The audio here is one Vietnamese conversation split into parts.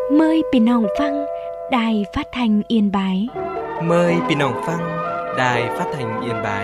Mờiพี่น้องฟังđài phát thanh Yên Bái. Mời พี่น้องฟัง Đài Phát thanh Yên Bái.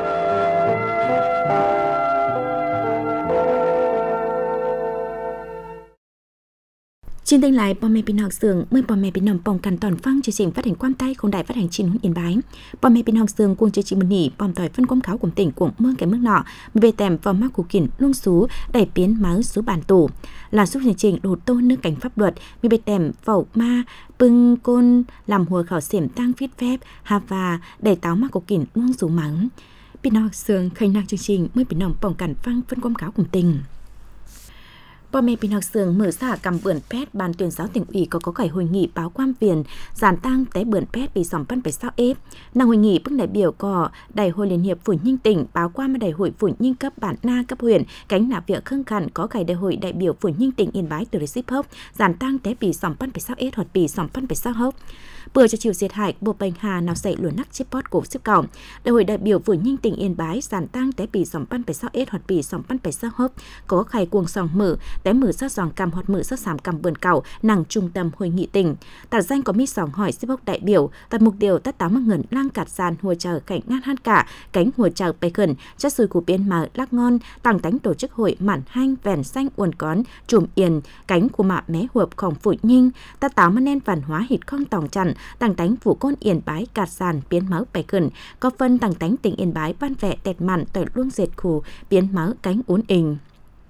Trên kênh lại bò mẹ bình học sường mời bò mẹ bình nòng bồng cằn toàn phăng chương trình phát hành quan tay không đài phát hành chín Yên Bái. Bò mẹ bình học sường cuồng chương trình một nỉ bòm tỏi phân quảng cáo của tỉnh cuồng mương cái mức nọ về tèm vào mắc củ kỉn luông xú đẩy biến máu số bản tủ là giúp chương trình đồ tô nước cảnh pháp luật về tèm vào ma bưng côn làm hùa khảo xiểm tăng viết phép hà và đẩy táo mắc củ kỉn luông xú mắng. Bình học sường khanh năng chương trình mời bình nòng bồng cằn phăng phân quảng cáo của tỉnh. Bò mẹ bình học sường mở xả cầm bưởi pet ban tuyên giáo tỉnh ủy có khởi hội nghị báo quan viền giàn tăng té bưởi pet bị sòng pan phải sao ép năng hội nghị bước đại biểu có đại hội liên hiệp phủ nhinh tỉnh báo quan mà đại hội phủ nhinh cấp bản na cấp huyện cánh nạp việc khưng khẩn có khởi đại hội đại biểu phủ nhinh tỉnh Yên Bái từ ship hốc giàn tăng té bị sòng pan phải sao ép hoặc bị sòng pan phải sao hốc bữa cho chiều diệt hại bộ bành hà nào dậy luồn nắc chip pot cổ xếp còng đại hội đại biểu phủ nhinh tỉnh Yên Bái giàn tăng té bị sòng pan phải sao ép hoặc bị sòng pan phải sao hốc có khởi cuồng sòng mở té mở sát giòn cầm hoặc mở sát sàm cầm bươn cẩu nằng trung tâm hội nghị tỉnh tả danh có mi sòng hỏi xếp bốc đại biểu tại mục điều tất tám ngẩn lang cạt sàn hùa chờ cảnh ngăn han cả cánh hùa chờ bày khẩn chất sùi của biên mà lắc ngon tăng tánh tổ chức hội mản hanh vẻn xanh uốn cón chùm yên cánh của mạ mé huộp khổng phụ nhinh ta táo mà nen văn hóa hít không tòng chặn tăng tánh phủ côn Yên Bái cạt sàn biến máu bày khẩn có phân tăng tánh tỉnh Yên Bái ban vẹ tẹt mặn tỏi luôn dệt khủ biến máu cánh uốn ình.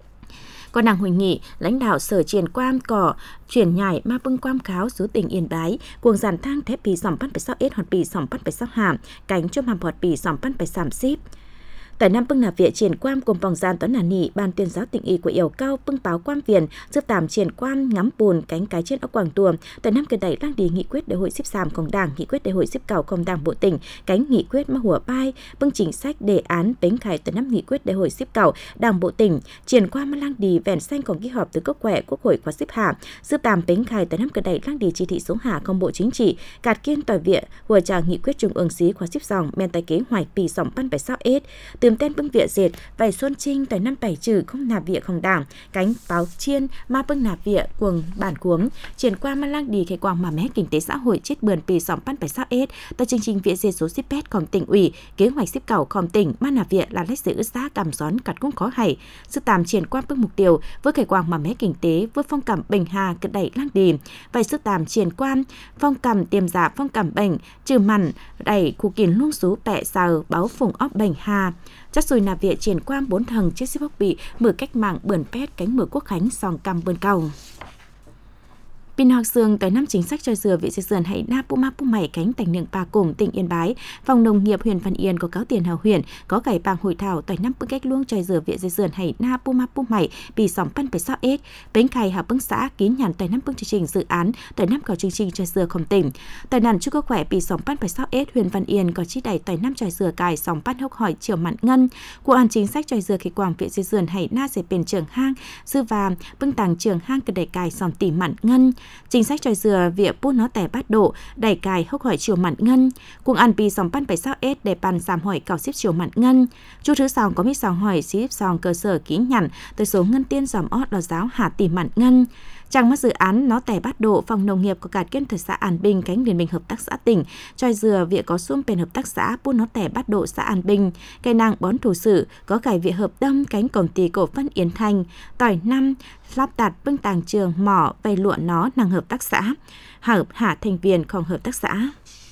Còn nàng hội nghị, lãnh đạo sở triển quan cỏ chuyển nhảy ma bưng quam kháo xứ tỉnh Yên Bái, cuồng giàn thang thép bì sòng bắt phải sao ết hoặc bì sòng bắt phải sao hàm, cánh chôm hàm hoặc bì sòng bắt phải sàm xíp. Tại Nam bưng nạp viện triển quan cùng vòng gian toán nản nỉ ban tuyên giáo tỉnh ủy của yêu cao bưng báo quan viền giúp tạm triển quan ngắm bùn cánh cái trên ốc quảng tuồng tại Nam cần đẩy lang đi nghị quyết đại hội xếp sàm công đảng nghị quyết đại hội xếp cào công đảng bộ tỉnh cánh nghị quyết mà hùa bai bưng chính sách đề án bến khải tại Nam nghị quyết đại hội xếp cào đảng bộ tỉnh triển quan mà lang đi vẻn xanh còn ký họp từ cấp quẻ quốc hội khóa xếp hạ giúp tạm bến khải tại Nam cần đẩy lang đi chỉ thị số hạ công bộ chính trị cạt kiên tỏi viện hùa trà nghị quyết trung ương xí khóa xếp dòng men tài kế hoạch bì sòng pan phải sao ết tường tên bưng viện dệt vài xuân trinh tại năm bảy trừ không nạp viện không đảng cánh báo chiên ma bưng nạp viện cuồng bản cuống triển qua ma lang đi khai quang mà mé kinh tế xã hội chết bườn pì sòng pan phải sao ết tại chương trình viện dệt số ship pet còn tỉnh ủy kế hoạch ship cầu còn tỉnh ma nạp viện là lách giữ giá cảm gión cắt cũng khó hay sự tạm triển qua bưng mục tiêu với khai quang mà mé kinh tế với phong cảm bình hà cất đẩy lang đi vài sự tạm triển quan phong cảm tiềm giả phong cảm bệnh trừ mặn đẩy khu kiến luông xú bẹ sào báo phùng óc bình hà chắc rồi nạp viện triển quan 4 thằng chiếc xếp bốc bị mở cách mạng bươn pet cánh mở quốc khánh sòng cằm bươn cầu. Pin học sương tới năm chính sách cho dừa vị dừa hãy na pu ma pu mày cánh tỉnh đường Bà Cùng tỉnh Yên Bái phòng nông nghiệp huyện Văn Yên có cáo tiền hào huyện có cải bang hội thảo tới năm bức cách luông cho dừa vị dừa hãy na pu ma pu mày bị sòng pan phải sao ếch bến khai hào bưng xã kín nhàn tới năm bức chương trình dự án tới năm có chương trình cho dừa không tỉnh tới nàn chúc có khỏe bị sòng pan phải sao ếch huyện Văn Yên có chi đẩy tới năm cho dừa cài sòng pan hốc hỏi chiều mặn ngân của an chính sách cho dừa khi quảng vị dừa hãy na sẽ bền trường hang dư và bưng tàng trường hang cần đẩy cài sòng tỉ mặn ngân chính sách cho dừa việc bút nó tẻ bát độ đẩy cài hốc hỏi chiều mặn ngân cùng ăn pi sòng pan phải sao ết để bàn giảm hỏi cào xếp chiều mặn ngân chú thứ sòng có mít sòng hỏi xếp sòng cơ sở kỹ nhằn tới số ngân tiên dòm ót lò giáo hạ tỉ mặn ngân trang mắt dự án nó tẻ bát độ phòng nông nghiệp có cả kiên thời xã An Bình cánh liên minh hợp tác xã tỉnh cho dừa việc có xuông bền hợp tác xã bút nó tẻ bát độ xã An Bình cây năng bón thủ sử có cải việc hợp đông cánh công ty cổ phân Yến Thành tỏi năm lắp đặt bưng tàng trường mỏ vây lụa nó năng hợp tác xã hợp hạ thành viên không hợp tác xã.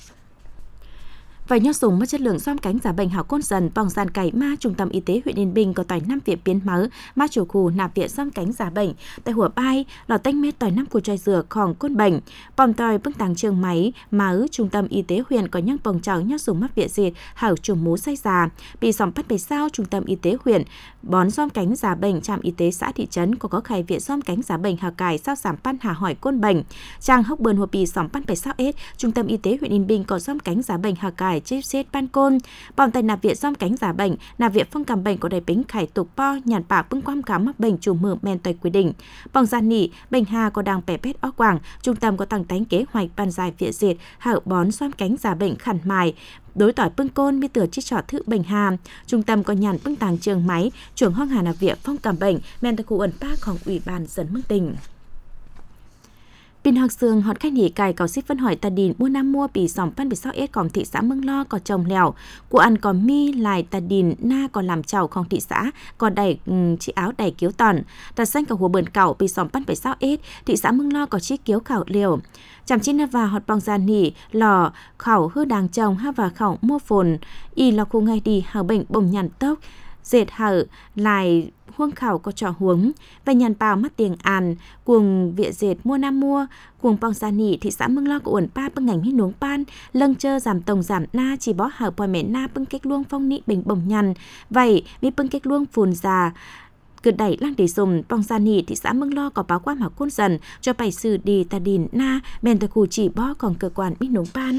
Vài nho súng mất chất lượng xóm cánh giả bệnh hảo côn dần vòng giàn cày ma trung tâm y tế huyện Yên Bình có tỏi 5 viện biến máu ma chủ khu nạp viện xóm cánh giả bệnh tại hùa bai lò tanh mét tỏi 5 của trai dừa khòng côn bệnh bòm tỏi bưng tàng trường máy máu trung tâm y tế huyện có nhang bồng cháu nho súng mắc viện diệt hảo trùng mú say già bị sòng bắt bề sao trung tâm y tế huyện bón xóm cánh giả bệnh trạm y tế xã thị trấn có khai viện xóm cánh giả bệnh hào cài sao giảm pan hà hỏi côn bệnh trang hốc bơn hùa bị sòng pan bề sao ết trung tâm y tế huyện Yên Bình có xóm cánh giả bệnh hào cài chip xếp ban côn bòm tay nạp viện xóm cánh giả bệnh nạp viện phong cầm bệnh có đầy bính khải tục po nhàn bả bưng quam khám mắc bệnh trùng mửa men tây quy định bòng gian nỉ bệnh hà có đang bẻ pét ó quảng trung tâm có tăng tánh kế hoạch ban dài viện diệt hảo bón xóm cánh giả bệnh khẩn mài đối tỏi bưng côn mi tửa chít trọ thự bệnh hà trung tâm có nhàn bưng tàng trường máy trưởng hoang hà nạp viện phong cầm bệnh men tây khu ẩn paของủy ban dân mức tỉnh Pin học sương họt khách nghỉ cài cầu xích phân hỏi ta đình mua nam mua bị sòng pan bị sao ết còn thị xã Mương Lo có trồng lèo của ăn còn mi lại ta đình na còn làm chầu không thị xã còn đẩy chị áo đẩy kiếu tòn ta xanh cả hồ bờn cẩu bị sòng pan bị sao ết thị xã Mương Lo có chiếc kiếu khảo liều chạm chín na và họt bong giàn nỉ lò khảo hư đàng trồng ha và khảo mua phồn y là khu ngay đi hào bệnh bồng nhàn tốc dệt hở lại huông khảo có trò huống và nhàn bào mắt tiền an cuồng viện dệt mua nam mua cuồng bong gia nỉ thị xã Mương Lo của uẩn pa bưng ngành hít nuống pan lâng chơ giảm tổng giảm na chỉ bó hở bòi mẹ na bưng cách luông phong nị bình bồng nhàn vậy mi bưng cách luông phùn già cứ đẩy lang để dùng bong gia nỉ thị xã Mương Lo có báo quan học côn dần cho bảy sự đi ta đình na bèn ta khu chỉ bó còn cơ quan biết nuống pan.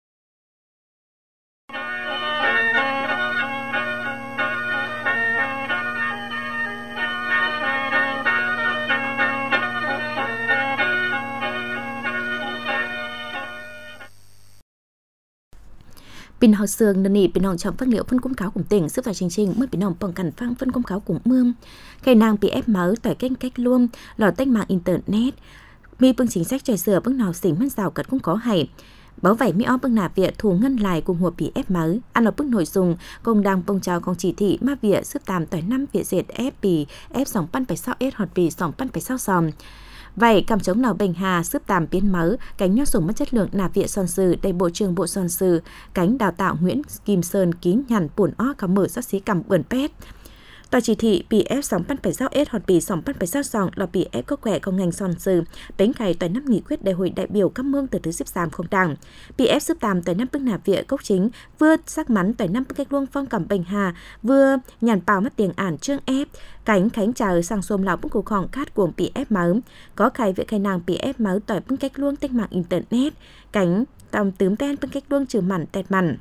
Pin học sương nền nỉ pin hồng trọng phát liệu phân công cáo cùng tỉnh sức vào chương trình mới pin hồng bằng cẩn phang phân công cáo cùng mương cây nàng bị ép máu tỏi kênh cách luôn lò tách mạng internet mi bưng chính sách trời sửa bưng nào xỉn mất rào cật cũng có hay báo vậy mi o bưng nà viện thủ ngân lại cùng hùa bị ép máu ăn là bưng nội dung cùng đang bông chào con chỉ thị ma viện sức tàm tỏi năm viện dệt ép bì ép sòng pan phải sao ép hot bì sòng pan phải sao sòm vậy cầm chống nào bệnh hà sức tàm biến máu cánh nhót sủng mất chất lượng nà viện son sư đầy bộ trưởng bộ son sư cánh đào tạo Nguyễn Kim Sơn kín nhằn bùn ó cả mở sắc xí cầm bẩn pét tòa chỉ thị bị ép sòng pan phải sao ết hoặc bị sòng pan phải sao sòng là bị ép có quẻ công ngành son sư bánh cày tại năm nghị quyết đại hội đại biểu các mương từ thứ xếp giảm không đảng bị ép sức tàm tại năm bưng nà viện gốc chính vừa sắc mắn tại năm bưng cách luông phong cầm bệnh hà vừa nhàn bào mất tiền ản trương ép cánh khánh chờ sang xôm lão bưng cục khoảng cát cuồng bị ép máu có khai viện khai nàng bị ép máu tỏi bưng cách luông tinh mạng internet cánh tầm tướm ten bưng cách luông trừ mặn tẹt mặn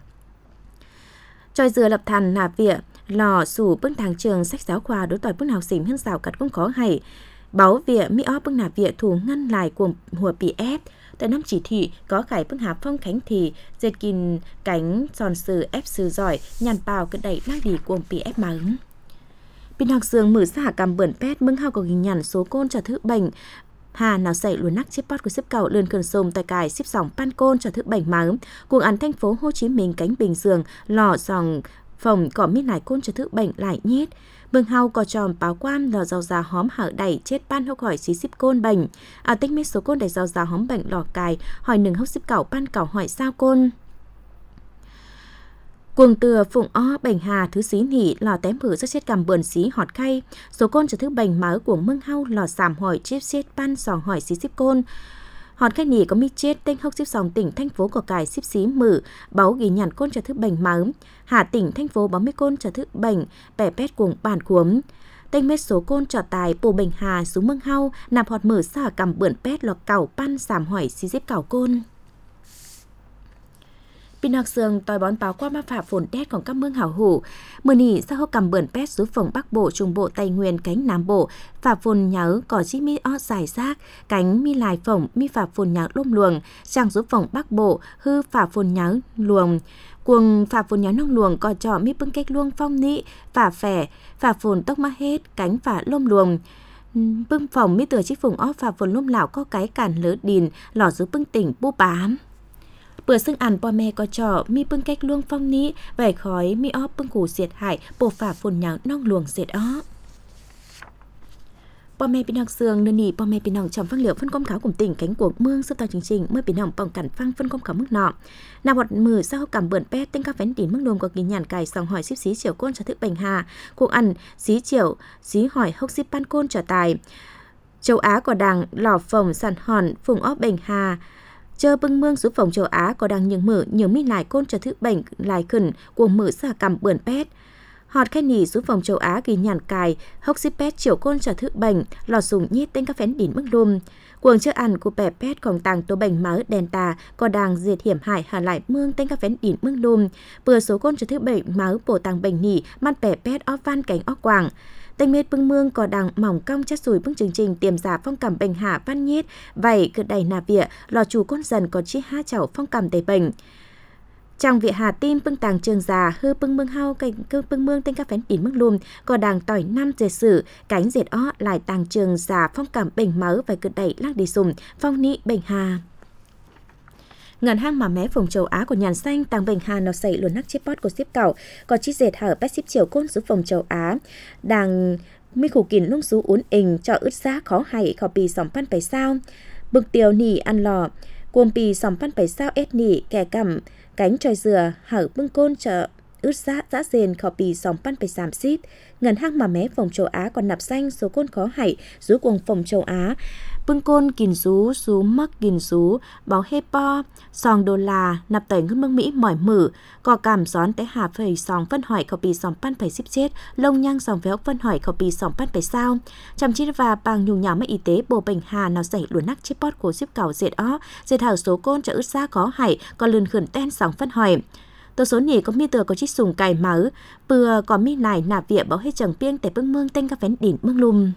tròi dừa lập thàn nà viện lò sủ bưng thang trường sách giáo khoa đối tỏi bưng nào xỉn hơn rào cắt cũng khó hay báo viện mi ó bưng nà viện thủ ngăn lại cuồng hùa bị ép tại năm chỉ thị có khải bưng hà phong khánh thì dệt kín cánh giòn sư ép sư giỏi nhàn bào cái đẩy lác đi cuồng bị ép máu pin học sương mở xã cầm bẩn pet mưng hao có hình nhàn số côn cho thứ bệnh hà nào xảy luôn nắc chip pot của xếp cầu lươn cơn sôm tại cài xếp sòng pan côn cho thứ bệnh máu cuồng ăn thành phố Hồ Chí Minh cánh Bình Dương lò dòng phòng có mít lại côn cho thứ bệnh lại nhét bưng hao có tròn báo quan lò rau già hóm hở đẩy chết pan hốc hỏi xí xíp côn bệnh tích mít số côn đầy rau già hóm bệnh lò cài hỏi nừng hốc xíp cẩu pan cẩu hỏi sao côn cuồng từa phụng o bệnh hà thứ xí nỉ lò tém hử rất chết cầm bờn xí họt khay số côn cho thứ bệnh máu của mương hao lò sàm hỏi chip chết pan sòng hỏi xí xíp côn họt khách nỉ có mi chết tên hốc xíp sòng tỉnh thành phố có cài xíp xí mử báo ghi nhàn côn cho thứ bệnh máu hà tỉnh thành phố báo mi côn cho thứ bệnh bẻ pét cuồng bản cuống tên mét số côn cho tài bồ bệnh hà xuống mương hao nạp họt mở xả cầm bươn pét lò cẩu pan sàm hỏi xí xíp cẩu côn pin học sương tòi bón báo qua ma phả phồn đét còn các mương hảo hủ mưa nỉ sao hô cầm bươn pét xuống phòng Bắc Bộ Trung Bộ Tây Nguyên cánh Nam Bộ phả phồn nhớ có chi mi o dài rác cánh mi lại phồng mi phả phồn nhớ lôm luồng sang xuống phòng Bắc Bộ hư phả phồn nhớ luồng cuồng phả phồn nhớ nông luồng có trò mi bưng cách luông phong nị phả phẻ phả phồn tốc ma hết cánh phả lôm luồng bưng phòng mi tựa chiếc phùng o phả phồn lôm lão có cái cản lỡ đìn lò giúp bưng tỉnh bu bám bữa xưng ăn bò mẹ có trò mi bưng cách luông phong ní vải khói mi óp bưng củ diệt hại bổ phả phồn nháo nong luồng diệt ó bò mẹ pin học sương nơi nỉ bò mẹ pin học trong phân liệu phân công cáo cùng tỉnh cánh cuộc mương sắp tàu chương trình mới pin học bằng cản phăng phân công cáo mức nọ nào bọt mử sao cầm bươn pet tên các vén đỉnh mức lùm có ghi nhàn cài sòng hỏi xíp xí chiều côn cho thức bệnh hà cuộc ăn xí chiều xí hỏi hốc xíp pan côn cho tài châu Á có đằng lò phồng sàn hòn phùng óp bệnh hà chờ bưng mương xuống phòng châu Á có đang nhường mở nhiều mi lại côn cho thứ bệnh lại khẩn cuồng mở xả cầm bươn pet họt khai nỉ xuống phòng châu Á ghi nhàn cài hốc xíp pet chiều côn cho thứ bệnh lò sùng nhít tên các phén đỉnh mức lùm cuồng chưa ăn của bè pet còn tàng tô bệnh máu đèn tà có đang diệt hiểm hại hà lại mương tên các phén đỉnh mức lùm bừa số côn cho thứ bệnh máu bổ tàng bệnh nỉ man bè pet óp van cánh óp quảng Tênh mết bưng mương có đằng mỏng cong chất sùi bưng chương trình tiềm giả phong cảm bệnh hạ văn nhiết, vậy cứ đầy nà vịa, lò chủ con dần có chi ha chảo phong cảm đầy bệnh. Trong việc Hà Tim bưng tàng trường già hư bưng mương hau cảnh cơ bưng mương tên các phén đỉnh mương lùm có đàng tỏi năm dệt sử cánh dệt ó lại tàng trường già phong cảm bình máu và cực đẩy lắc đi sùm phong nị bình hà. Ngân hang mà mé vùng châu Á của nhàn xanh tàng bình hà nó xảy luôn nắc chip pot của ship cẩu có chi dệt hở bét ship chiều côn xuống vùng châu Á đàng mi khủ kín lung sú uốn ình cho ướt giá khó hay khó bì sòng pan phải sao bực tiêu nỉ ăn lò cuồng bì sòng pan phải sao ết nỉ kẻ cầm cánh tròi dừa hở bưng côn chợ ướt giá rền khó bì sòng pan phải giảm ship ngân hang mà mé vùng châu Á còn nạp xanh số côn khó hay rú cuồng vùng châu Á bưng côn kìn rú mắc kìn rú báo hê po sòng đô la nạp tẩy ngân mương Mỹ mỏi mử có cảm gión té hà phẩy sòng phân hỏi khẩu bì sòng pan phải ship chết lông nhang sòng véo phân hỏi khẩu bì sòng pan phải sao chăm chi và bằng nhung nhỏ mấy y tế bồ bình hà nó dậy luôn nắc chip pot của ship cẩu dệt ó dệt hở số côn cho ướt xa khó hay còn lươn khẩn ten sòng phân hỏi tổ số nỉ có mi tờ có chích sùng cài máu bừa có mi này nạp vía báo hết chẳng piêng tại bưng mương tên các phén đỉnh mương lùm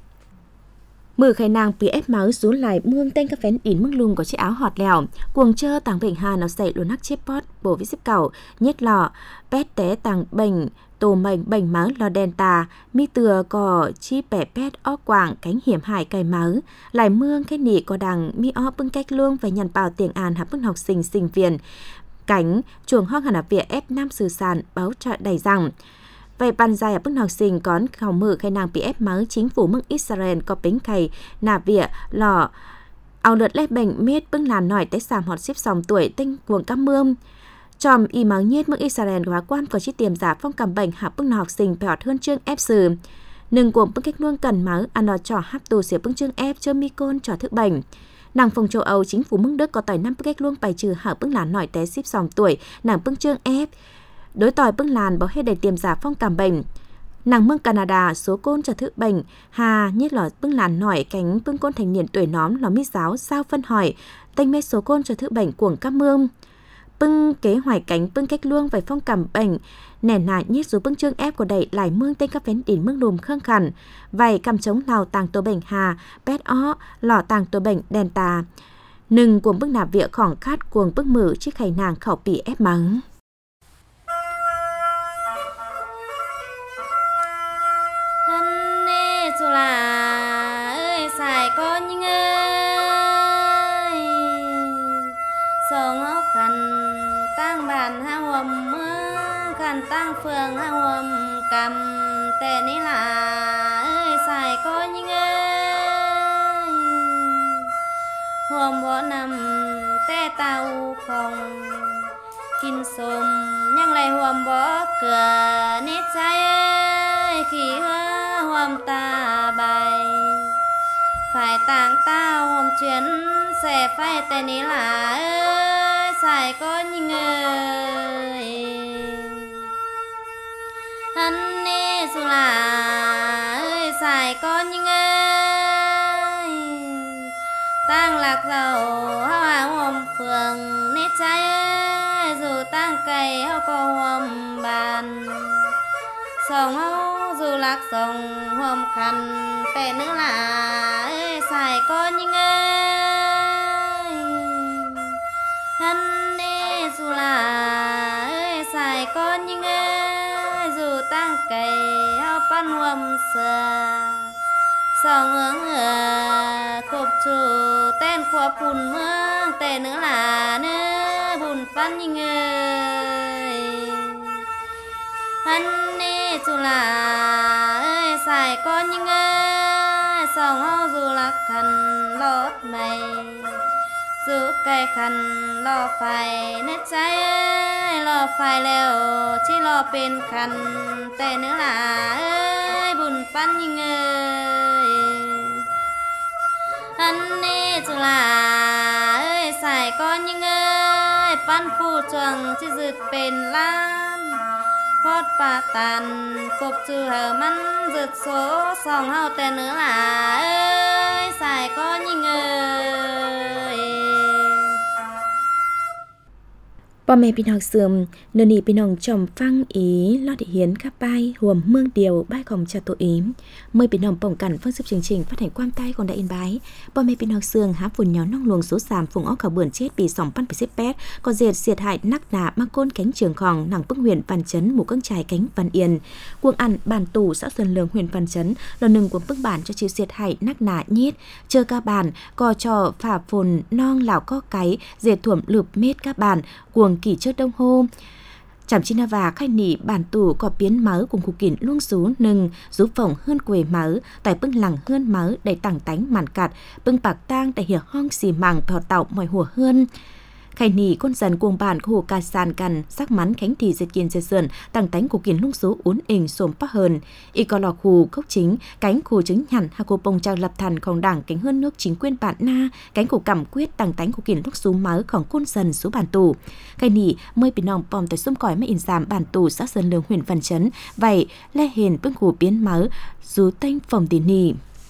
mử khai nàng phía ép máu xuống lại mương tên các phén đỉnh mương lùm có chiếc áo họt lèo cuồng chơ tàng bình hà nó dậy luôn nắc chip pot bổ với ship cẩu nhét lọ pét té tàng bình tổ mệnh bành máu lò đèn tà mi từa có chi bẻ pét ó quảng cánh hiểm hại cài máu lại mương cái nỉ có đằng mi ó bưng cách luông và nhằn bào tiền an hạp bưng học sinh viên cánh chuồng hoang hẳn ở vỉa ép nam sử sản báo trợ đầy rằng vậy bàn dài ở bức học sinh còn khảo mử khai nàng bị ép máu chính phủ mương Israel có bính khay nà vỉa lò ao lượt lấy bệnh mết bưng làn nổi tới sàm họt xếp sòng tuổi tinh cuồng các mương tròm y máu nhiết mương Israel hóa quan có chi tiềm giả phong cảm bệnh hạ bưng học sinh bẹt hơn chương ép sử nừng cuồng bưng cách luôn cần máu ăn nó trò hấp tù xỉa bưng chương ép chơ mi côn trò thức bệnh nàng phòng châu Âu chính phủ mương Đức có tỏi năm bức cách luôn bài trừ hạ bưng làn nổi té ship sòng tuổi nàng bưng chương ép đối tỏi bưng làn báo hết đầy tiềm giả phong cảm bệnh nàng mương Canada số côn cho thức bệnh hà nhất là bưng làn nổi cánh bưng côn thành niên tuổi nóm lò mít giáo sao phân hỏi tênh mê số côn cho thức bệnh cuồng các mương bưng kế hoài cánh bưng cách luông về phong cảm bệnh nẻ nà nhất dù bưng chương ép của đẩy lại mương tên các phén đỉnh mương lùm khương khẩn vậy cầm chống lào tàng tổ bệnh hà pét ó lò tàng tổ bệnh đèn tà nừng cuồng bưng nạp vía khỏng khát cuồng bưng mử chiếc khay nàng khẩu bị ép mắng dù là ơi xài con nhưng ơi sổ ngó khăn tăng bàn ha hòm khăn tăng phường ha hòm cầm tệ ní là ơi xài con nhưng ơi hòm bỏ nằm tê tàu không kinh sôm nhưng lại hòm bỏ cửa nít trái ơi khi hôm ta bay phải tàng tao hôm chuyến sẽ phải tên ý là ơi xài có những người anh đi dù là ơi xài có những người tang lạc dầu hoa hôm phường nít trái ơi dù tang cây hao có hôm bàn sông hao dù lạc sông hôm khăn tệ nữa là ơi xài có những ơi hắn đi dù là ơi xài có những ơi dù tăng cây hao pan hôm xưa sông hướng cục chủ tên khoa phun mương tệ nữa là nữa bùn pan những ơi hắn đi dù là ơi xài có những ơi sòng hao dù là khăn lót mày dù cây khăn lo phải nét trái ơi lo phải leo chỉ lo bên khăn tệ nữa là ơi bùn pan những ơi hắn đi dù là ơi xài có những ơi pan phu chuồng chỉ dứt bên lan phót bà tàn cục trừ hờ mắn rực số sòng hao tên nữa là ơi xài có những ơi Bò mẹ bình học sườm, nửa nỉ bình học trồng phăng ý lo thị hiến các bay huồm mương điều bay khổng cho tổ ý. Mời bình học bổng cẩn phương giúp chương trình phát hành quan tay còn đã in bái. Bò mẹ bình học sườn há phùn nhỏ nong luồng số sàm phùng óc khảo bươn chết bị sòng pan bị xếp pét, có diệt hại nắc nà mang côn cánh trường khòng nặng bức huyện Văn Chấn mù căng trải cánh Văn Yên. Cuồng ăn bản tủ xã Xuân Lương huyện Văn Chấn là nừng của bức bản cho chịu diệt hại nắc nà nhiết, chờ ca bản co cho phả phồn non lão co cái diệt thuẩm lụp mết các bản cuồng kỳ trước đông hô chảm chi na và khai nỉ bản tủ có biến mớ cùng khu kỉnh luông xú nừng rú phồng hơn quề mớ tại bưng lẳng hơn mớ đầy tảng tánh màn cạt bưng bạc tang tại hiểu hong xì màng thọ tạo mọi hùa hơn khai nỉ con dần cuồng bản hồ ca sàn cằn sắc mắn khánh thì dệt kiên dệt sườn tảng tánh của kiền luông xú uốn ình xồm pắc hơn y có lò khù khốc chính cánh khù trứng nhằn hà cô bông trang lập thầnของđảng cánh hơn nước chính quyền bản na cánh của cảm quyết tảng tánh của kiền luông xú mớของcôn dần số bản tủ khai nỉ mơi bị nòng pom tại xung còi mấy in giảm bản tủ xã Sơn Lương huyện Văn Chấn vậy lê hiền bưng khù biến mớ rú tênh phòng tỉ nỉ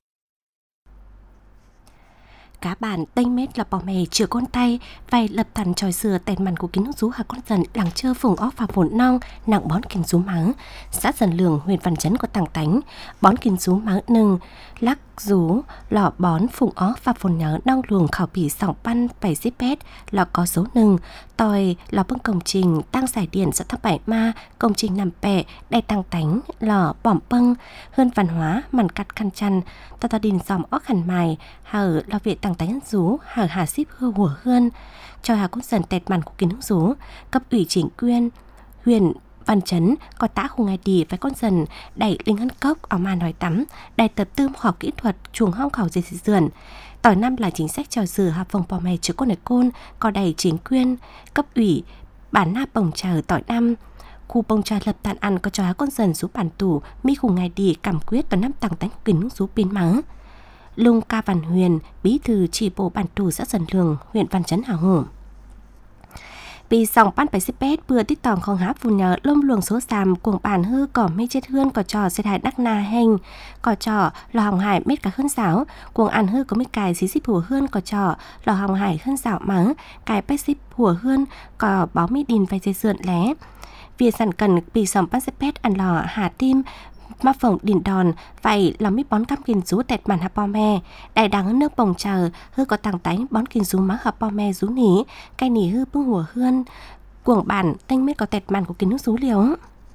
cá bản tênh mết là bò mè chừa con tay vài lập thần tròi sừa tèn màn của kín nước rú hà con dần làng chơ phùng óc và phồn nong nặng bón kín rú máng xã Dần Lường huyện Văn Chấn của tảng tánh bón kín rú máng nừng lắc rú lọ bón phùng óc và phồn nhớ nong luồng khảo bỉ sòng pan 7 pet lọ có số nừng tòi lọ bưng công trình tăng giải điện xã Thăng Bảy Ma công trình nằm bẹ đầy tăng tánh lọ bỏm bưng hơn văn hóa màn cắt khăn chăn tao đình dòm óc hẳn mài hở lọ viện tăng tánh rú hở hà ship hưa hùa hơn cho hà cũng dần tẹt màn của kín nước rú cấp ủy chính quyền huyện Văn Chấn có tã khu ngày đi với con dần đẩy linh hân cốc ở màn hỏi tắm đẩy tập tư khoa học kỹ thuật chuồng hong khảo dệt dườn tỏi năm là chính sách trò dừa hợp phòng bò mè chứ con này côn có đẩy chính quyền cấp ủy bản na bồng trà tỏi năm khu bông trà lập tàn ăn có cho con dần số bản tủ mi khu ngày đi cảm quyết và năm tàng tánh kính nước số biến mắng Lung Ca Văn Huyền bí thư chỉ bộ bản tủ xã Dần Lường huyện Văn Chấn hào hổ bị sòng pan 7 pet vừa tích tòng không há phù nhờ lông luồng số sàm cuồng bản hư cỏ mê chết hươn có trò xếp hại đắc na hình có trò lò hồng hải mết cả hơn giáo cuồng ăn hư có mấy cài xí xíp hùa hươn có trò lò hồng hải hơn giáo mắng cài bách xíp hùa hươn có báo mít đìn vay dây sườn lé việc sản cần bị sòng pan pet ăn lò hà tim mà phồng đỉnh đòn vậy là mít bón cam kiên rú tẹt màn hạp bò me đại đáng hơn nước bồng chờ hư có tàng tánh bón kiên rú má hạp bò me rú nỉ cây nỉ hư bưng hùa hươn cuồng bản tênh mít có tẹt màn của kiên nước rú liều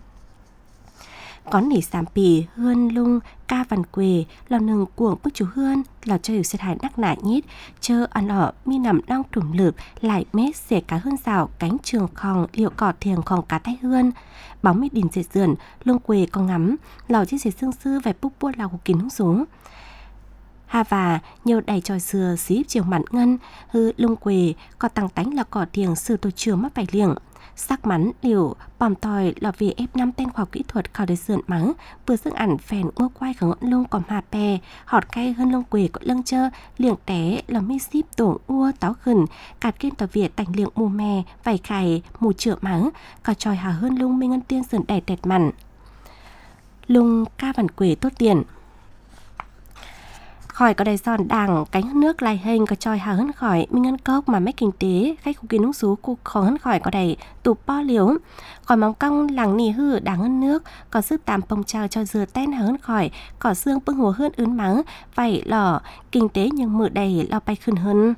có nỉ sàm pì hươn lung ca văn quề là nừng cuồng bức chú hươn là cho hiểu xét hại đắc nại nhít chơ ăn ở mi nằm đong trùm lượp lại mét xẻ cá hươn rào cánh trường khòng liệu cỏ thiềng khòng cá tay hươn bóng mít đìn dệt dườn lung quề có ngắm lò chiếc dệt xương sư vài bút bua lào của kín hông xuống hà và nhiều đầy tròi dừa xí chiều mặn ngân hư lung quề có tăng tánh là cỏ thiềng sư tổ trường mắc phải liệng sắc mắn liều bòm tòi lò vì F5 tên khoa học kỹ thuật khảo đề sườn mắng vừa dựng ảnh phèn mua quay khởi ngọn lông còn hà pè họt cay hơn lông quề có lưng chơ liệng té là mi ship tổ ua táo khẩn cạt kiên tòa việt tành liệng mù mè vảy khải mù trựa mắng có tròi hà hơn lung minh ngân tiên sườn đẻ tẹt mặn lung ca văn quề tốt tiền khỏi có đầy giòn đằng cánh nước lại hình có tròi hà hấn khỏi minh ngân cốc mà mấy kinh tế khách khu kiến nông số cụ khó hấn khỏi có đầy tụ po liếu khỏi móng cong làng nì hư đáng hơn nước có sức tàm bông trào cho dừa ten hấn khỏi có xương bưng hồ hơn ướn mắng vậy lò kinh tế nhưng mự đầy lo bay khẩn hơn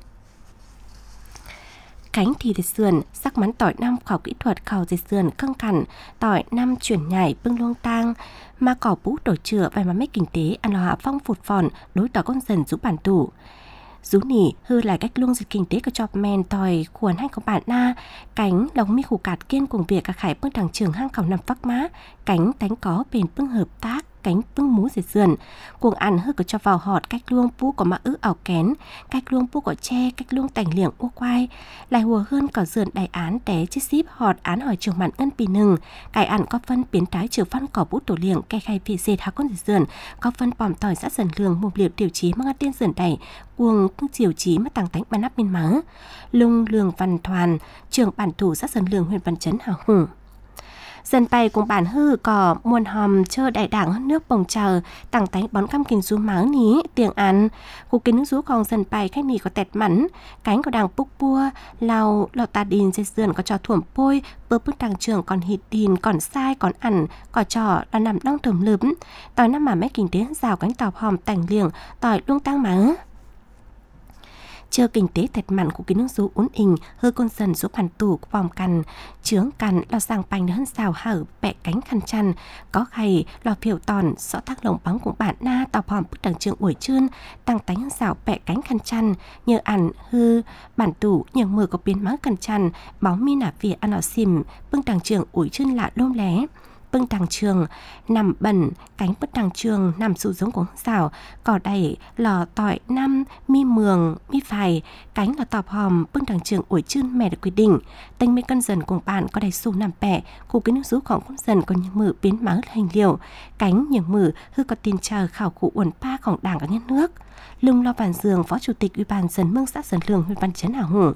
cánh thì dệt sườn sắc mắn tỏi năm khảo kỹ thuật khảo dệt sườn căng cằn tỏi năm chuyển nhảy bưng luông tang mà cỏ bú đổi chữa và mà mấy kinh tế ăn lò hạ phong phụt phòn đối tỏi con dần rú bản tủ rú nỉ hư lại cách luông dịch kinh tế của chọc men tỏi khuẩn hay có bản na cánh lòng mi khủ cạt kiên cùng việc cả khải bưng thằng trường hang khảo nằm phắc má cánh tánh có bền bưng hợp tác cánh bưng mú dệt sườn cuồng ăn hư có cho vào họt cách luông pu có mã ứ ảo kén cách luông pu có tre cách luông tành liệng u quai lại hùa hơn có dườn đại án té chiếc ship họt án hỏi trường mặn ngân pì nừng cải ăn có phân biến trái trường phân cỏ bút tổ liệng cây khay pì dệt hạ con dệt sườn có phân bòm tỏi xã Dần Lường một liệu tiểu chí mang tiên sườn đẩy cuồng chiều chí mà tàng tánh ban nắp bên mắng lung Lường Văn Thoàn trường bản thủ xã Dần Lường huyện Văn Chấn hào hùng Dân bay cùng bản hư có muôn hòm chơ đại đảng hơn nước bồng chờ tặng tánh bón căm kinh rú máu ní tiền ăn. Khu kiến nước rú còn dân bay khách nì có tẹt mắn, cánh có đàng búc bua, lào tà đìn dây dườn có cho thuẩm bôi, bơ bước đàng trường còn hịt đìn, còn sai, còn ăn, có trò là nằm đong thầm lướm. Tỏi năm mà mấy kinh tế rào cánh tàu hòm tành liềng, tỏi luôn tăng máu. Chờ kinh tế thật mặn của cái nước rú uốn ình hư con dần số bàn tủ của vòng cằn chướng cằn lo sang bành hơn xào hở bẹ cánh khăn chăn có khay lo phiểu tòn rõ thác lồng bóng của bạn na tàu hòm bức đằng trường ủi trơn tăng tánh hơn xào bẹ cánh khăn chăn nhờ ẩn hư bản tủ nhờ mưa có biến máu khăn chăn bóng mi nả vỉa ăn ở xìm bưng đằng trường ủi trơn lạ lôm lé bưng đằng trường nằm bẩn cánh bức đằng trường nằm sụ giống của xào cỏ đầy lò tỏi năm mi mường mi phài cánh là tọp hòm bưng đằng trường ủi chươn mẹ được quy định tênh mấy cân dần cùng bạn có đầy xù nằm bẹ khu cái nước rúของcon dần có những mử biến máu hình liều cánh những mử hư có tiền chờ khảo cụ uẩn paของđảng cả nhân nước lung lo bàn giường phó chủ tịch ủy ban dân mương xã Sơn Lương huyện Văn Chấn Hảo Hùng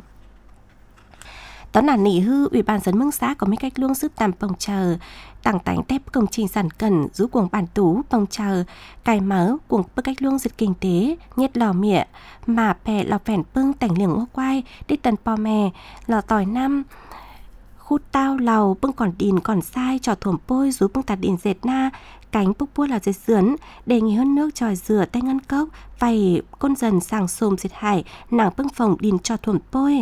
tón là nỉ hư ủy ban dân mương xã có mấy cách luông giúp tạm bồng chờ tặng tánh tép công trình sản cần rú cuồng bản tú bồng chờ cài mở cuồng bức cách luông dịch kinh tế nhất lò mịa mà bè lò phèn bưng tảnh liềng ô quai đi tần po mè lò tỏi năm khu tao lầu bưng còn đìn còn sai trò thuẩm bôi rú bưng tạt đìn dệt na cánh búc bua là dệt sườn đề nghị hơn nước tròi rửa tay ngân cốc vầy con dần sàng xồm dệt hải nàng bưng phòng đìn trò thuẩm bôi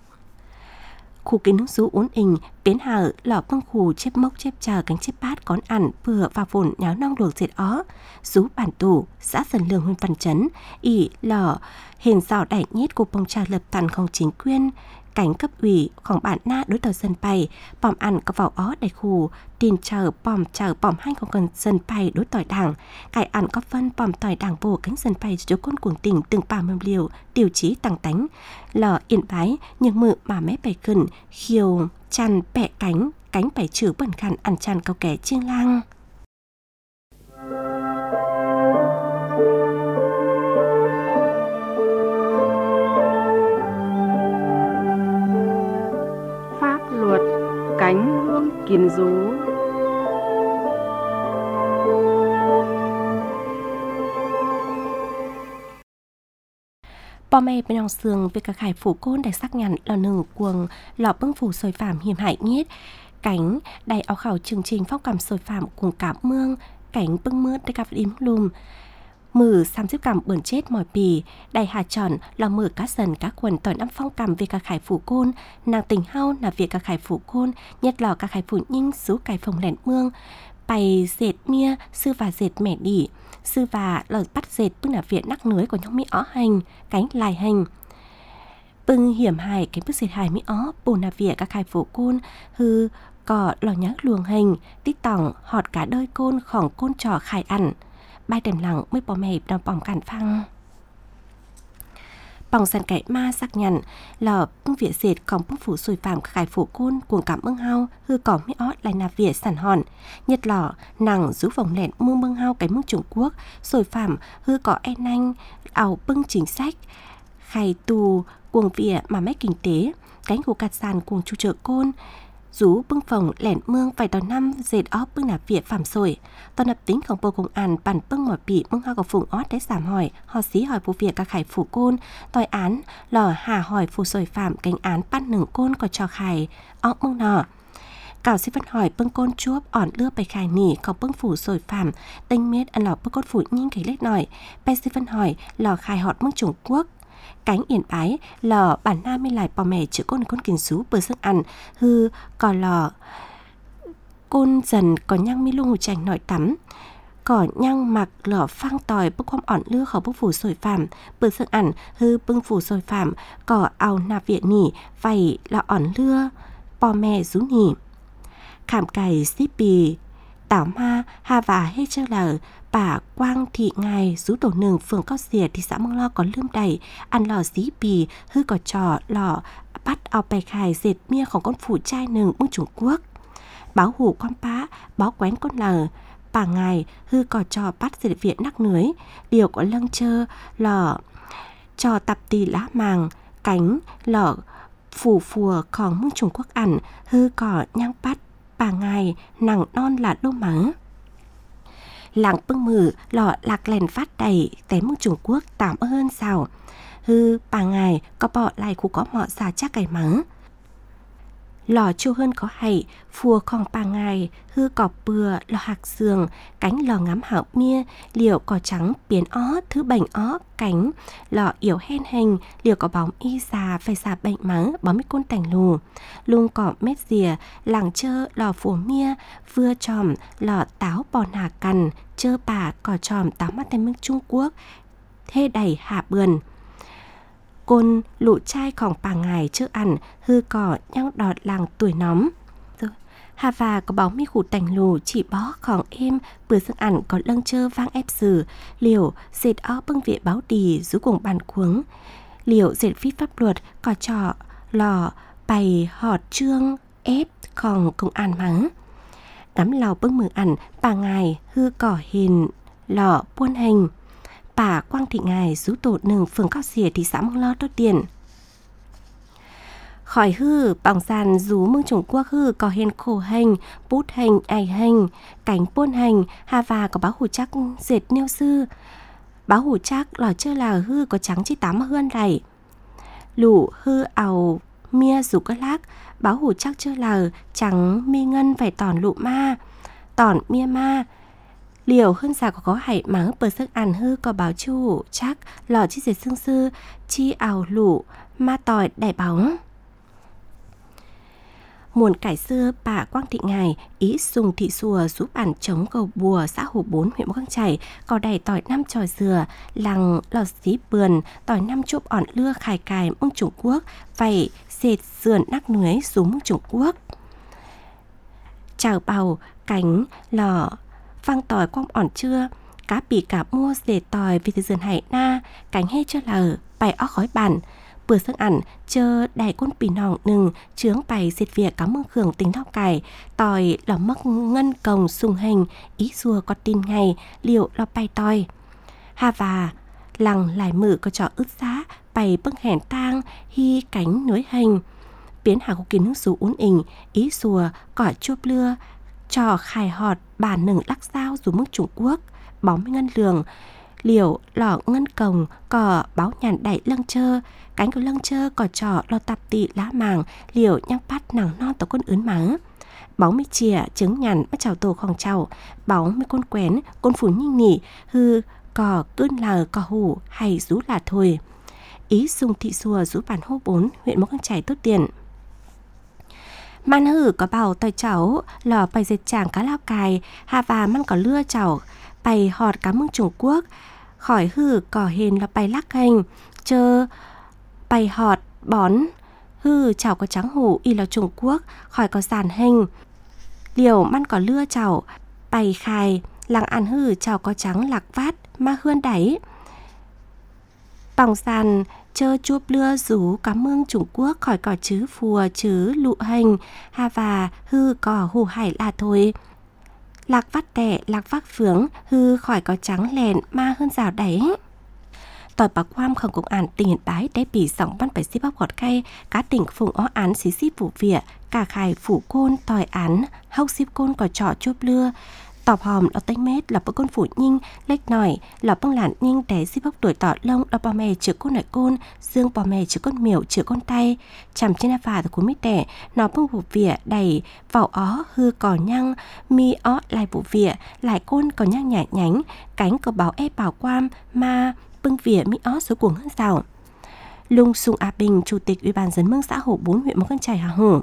khu kiến nước rú uốn ình biến hở lò bưng khủ chép mốc chép chờ cánh chép bát con ẩn vừa và vồn nháo nong luộc dệt ó rú bản tủ xã Sơn Lương huyện Văn Chấn ỉ lò hình rào đẩy nhét của bông trà lập tàn không chính quyền cánh cấp ủyของbản na đối tàu dân bay bòm ăn có vào ó đầy khu tin chờ bòm haiของcần dân bay đối tỏi đảng cải ăn có phân bòm tỏi đảng vô cánh dân bay chỗ con cuồng tỉnh từng bà mầm liều tiêu chí tăng tánh lò yên bái nhưng mự mà mé bày khẩn khiêu chăn bẹ cánh bày trừ bẩn khăn ăn chăn cao kẻ chiêng lang cánh hương kiến rú bò mẹ bên lòng sườn về cả khải phủ côn đại sắc nhằn lò nừng cuồng lò bưng phủ sồi phạm hiểm hại nhiết cánh đầy áo khảo chương trình phong cảm sồi phạm cuồng cảm mương cánh bưng mướt để gặp đím lùm mử xăm xếp cảm bẩn chết mỏi pì đầy hà tròn lò mử cá sần cá quần tỏi năm phong cảm về cả khải phủ côn nàng tình hao là việc cả khải phủ côn nhất lò cả khải phủ nhinh số cải phòng lẻn mương bày dệt mia sư và dệt mẻ đỉ sư và lò bắt dệt bưng là viện nắc nưới của nhóm mỹ ó hành cánh lại hành bưng hiểm hài cái bức dệt hài mỹ ó bồn là việc cả khải phủ côn hư cỏ lò nhác luồng hành tích tỏng họt cả đôi côn khỏng côn trò khải ẩn bài đầm lặng mới bỏ mẹ đào bỏng cản phăng bỏng sàn cải ma sắc nhằn lò bưng vỉa dệt còn bưng phủ sùi phạm khải phủ côn cuồng cảm ưng hao hư cỏ mỹ ót lại nà vỉa sản hòn nhất lò nàng rú vòng lẹn mương bưng hao cái mương Trung Quốc sùi phạm hư cỏ en anh ảo bưng chính sách khai tù cuồng vỉa mà mấy kinh tế cánh của cát sàn cuồng chu trợ côn rú bưng phòng lẻn mương vài tàu năm dệt óp bưng nạp vỉa phạm sồi tàu nạp tínhของbộ công an bản bưng mỏi bị bưng hao của phùng ót để giảm hỏi họ xí hỏi vụ việc các khải phủ côn tòa án lò hà hỏi phủ sồi phạm cánh án bắt nửng côn có cho khải óp mương nọ cào xí phân hỏi bưng côn chuốc ỏn lưa bày khải nỉ có bưng phủ sồi phạm tinh miết ăn lò bưng côn phủ nhanh cái lết nổi bày xí phân hỏi lò khai họt mương Trung Quốc cánh yên bái lò bản nam mới lại bò mẹ chữ con kín xú bờ sức ăn hư cò lò côn dần có nhang mi lung chành nổi tắm cỏ nhang mặc lò phang tỏi bức khoăm ỏn lưa khỏi bức phủ sồi phạm bờ sức ăn hư bưng phủ sồi phạm cỏ ào nạp viện nỉ vầy là ỏn lưa bò mẹ rú nỉ khảm cày xí bì tảo ma hà và hết trơ lờ bà Quang Thị Ngài rú tổ nường phường Cao Xìa thị xã Măng Lo có lươm đầy ăn lò dí bì hư cỏ trò lò bắt ao bè khải dệt miaของcon phủ trai nường mương Trung Quốc báo hủ con pá báo quén con lờ bà Ngài hư cỏ trò bắt dệt viện nắc nưới điều có lăng chơ lò trò tập tì lá màng cánh lò phủ phùaของmương Trung Quốc ẩn hư cỏ nhang bắt bà ngài nặng non là đô mắng. Làng bưng mử lọ lạc lèn phát đầy té mương Trung Quốc tạm ơn sao. Bà ngài có bỏ lại khu có mọ xa chắc cái mắng. Lò chô hơn có hay, phùa khòng bà ngài, có bừa, lò hạc sườn, cánh lò ngắm hảo mia, liều có trắng, biến ó, thứ bành ó, cánh, lò yếu hen hành, liều có bóng y già, phải xà bệnh mắng, bóng mít côn tành lù. Lung có mét dìa, làng chơ, lò phùa mia, vừa tròm, lò táo bò nà cằn, chơ bà, cò tròm táo mắt tên mương Trung Quốc, thê đầy hạ bườn. Côn lụ chaiของbà ngài chưa ăn, cỏ nhang đọt làng tuổi nóm. Hà và có bóng mi khủ tành lù chỉ bóของêm, bữa sức ăn có lâng chơ vang ép sử, liều dệt ó bưng viện báo đì rú cùng bàn cuống. Liều dệt phi pháp luật có trọ lò bày họt trương épของcông an mắng. Ngắm lò bưng mừng ăn, bà ngài cỏ hình lò buôn hành. Bà Quang Thị Ngài rú tổ nừng phường Cao Xìa thị xã Mông Lo Đốt Điền. Khỏi bỏng sàn rú mương Trung Quốc có hên khổ hành, bút hành, ải hành, cánh buôn hành, hà và có báo hủ chắc dệt nêu sư. Báo hủ chắc lò chơ là có trắng chi tám hơn này. Lũ ảo mia rú cơ lác, báo hủ chắc chơ là trắng mi ngân phải tòn lụ ma, tòn mia ma. Liều hơn già có hải mắng bờ sức ăn có báo chu chắc lò chi dệt xương sư chi ảo lũ ma tỏi đại bóng. Muôn cải xưa bà Quang Thị Ngài ý dùng thị xùa giúp bản chống cầu bùa xã Hồ 4 huyện Mộc Căng Chảy có đầy tỏi 5 tròi dừa làng lò xí bườn tỏi 5 chốp ỏn lưa khải cài mương Trung Quốc vậy dệt sườn nắc núi xuống mương Trung Quốc. Chào bào cánh lò phăng tỏi quang ỏn chưa cá bì cả mua dệt tỏi vì từ dườn hải na cánh hết chưa lờ bày ó khói bản bữa sáng ăn chờ đài côn bì nòng nừng chướng bày dệt việc cá mương khưởng tính thao cải tỏi lò mắc ngân cồng sùng hành ý rùa có tin ngày liệu lò bay tỏi hà và lằng lại mử có trò ướt giá bày bưng hèn tang hy cánh núi hành biến hà có kiến nước rú uốn ỉnh ý rùa cỏ chuốc lưa trò khai họt bà nừng lắc sao dù mức Trung Quốc bóng ngân lường liều lọ ngân cồng cỏ báo nhàn đẩy lâng chơ cánh của lâng chơ cỏ trò lo tạp tị lá màng liều nhang bắt nàng non tổ con ướn mắng bóng mi chìa trứng nhàn bắt chào tổของchào bóng mi con quén con phủ nhinh nỉ cỏ cơn lờ cỏ hủ hay rú là thôi ý dùng thị xùa rú bản Hô 4 huyện Mộc Căng Chảy tốt tiền. Man có bảo tỏi cháu lò bày dệt chàng cá lao cài hà và man có lưa cháu bày họt cá mương Trung Quốc khỏi cỏ hền là bày lắc hành chơ bày họt bón cháu có trắng hủ y là Trung Quốc khỏi có sàn hành liều man có lưa cháu bày khai làng ăn cháu có trắng lạc vát ma hươn đáy bỏng sàn chơ chup lưa rú cá mương Trung Quốc khỏi cỏ chứ phùa chứ lụ hành hà và cỏ hủ hải là thôi lạc vắt tẻ lạc vác phướng khỏi có trắng lèn ma hơn rào đáy tỏi bạc quam không công an tỉnh Yên Bái để bị sóng ban phải xếp bóc gọt cay cá tỉnh phùng ó án xí xí vụ vỉa cả khải phủ côn tỏi án hốc xíp côn cỏ trọ chup lưa tọp hòm lọ tanh mét lọ bơ con phủ nhinh lách nỏi lọ băng lạn nhinh té xíp bóc tuổi tỏ lông lọ bò mè chữa con nại côn dương bò mè chữa con miểu chữa con tay chằm trên phà của mít đẻ nó bưng vụ vỉa đầy vào ó cỏ nhăng mi ó lại vụ vỉa lại côn có nhang nhả nhánh cánh có báo ép bảo quam ma bưng vỉa mi ó số cuồng hơn rào. Lung Sung A Bình, Chủ tịch Ủy ban dân mương xã Hồ 4 huyện Mộc Căng Chảy Hà Hổ.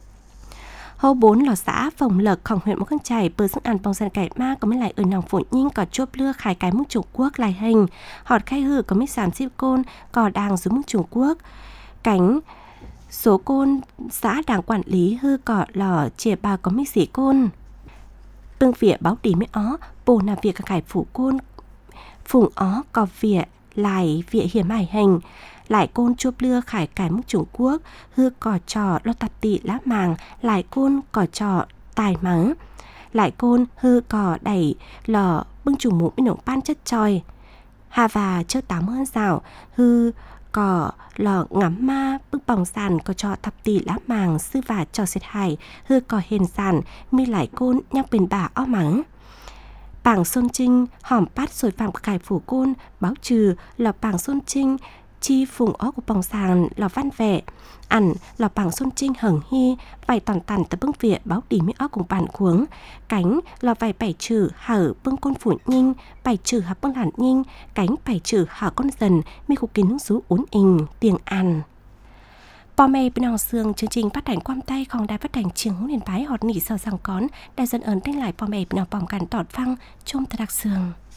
Hồ 4 là xã Phòng Lộc,ของhuyện Mộc Căng Chảy, bờ sông An bong sàn cải ma có mấy lại ở nòng phổ nhinh có chốp lưa khải cái mương Trung Quốc lại hành, họt khai có mấy sàn xíp côn, cò đàng dưới mương Trung Quốc, cánh số côn xã đảng quản lý cọ lò chìa bà có mấy xỉ côn, bưng vỉa báo đi mấy ó, bồ làm việc cả cải phủ côn, phùng ó cò vỉa lại vỉa hiểm hải hành. Lại côn chup lưa khải cải múc Trung Quốc cỏ trò lo tạp tị lá màng lại côn cỏ trò tài mắng lại côn cỏ đẩy lò bưng chủ mũ bên nồng pan chất tròi hà và chơ tám hơn rào có lò ngắm ma bức bóng sàn có cho thập tỷ lá màng sư và cho xịt hải hư có hền sàn mi lại côn nhắc bên bà ó mắng bảng xuân trinh hòm bát rồi phạm cải phủ côn báo trừ là bảng xuân trinh chi phùng ó của bóng sàn là văn vẻ ẩn là bảng xuân trinh hởng hy vài toàn tàn tập bưng vịa báo đi mi ó cùng bản cuống cánh là vài bảy trừ hở bưng côn phủ nhinh bảy trừ hợp bưng làn nhinh cánh bảy trừ hở con dần mi khu kín rú uốn ình tiếng ăn bò mê bên hòn xương chương trình phát hành quam tayของđài phát hành Chiêng Hún Yên Bái họt nỉ sau rằng cón đài dân ấn thanh lại bò mê bên hòn bòm cản tọt phăng chung thật đặc xương